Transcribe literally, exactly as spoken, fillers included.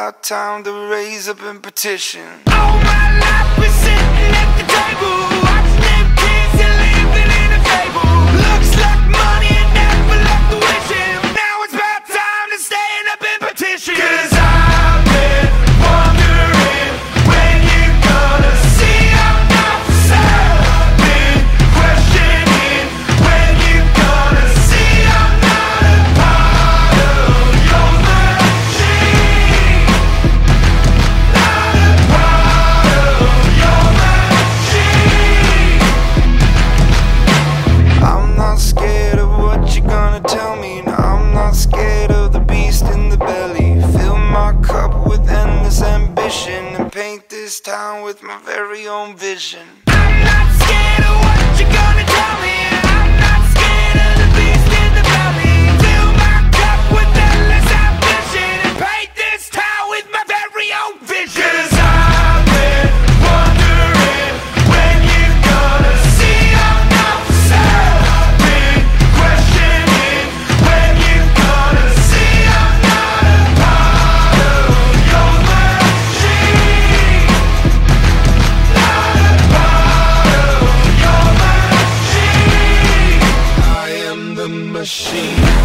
about time to raise up and petition. All my life been sitting at the table, watching them kids and living in a fable. Looks like money and never left the wishing. Now it's about time to stand up and petition. 'Cause I've been wondering when you gonna see I'm not for sale. Been questioning when you gonna see I'm not a part of your machine. Not a part of your machine. I'm not scared of what you're gonna tell me. No, I'm not scared of the beast in the belly. Fill my cup with endless ambition and paint this town with my very own vision. I'm not scared of what you're gonna tell me. I'm not scared of the beast in the belly. Fill my cup with endless ambition and paint this town with my very own vision. 'Cause I've been wondering when you gonna see I'm not for sale. Been questioning when you gonna see I'm not a part of your machine. Not a part of your machine. I am the machine.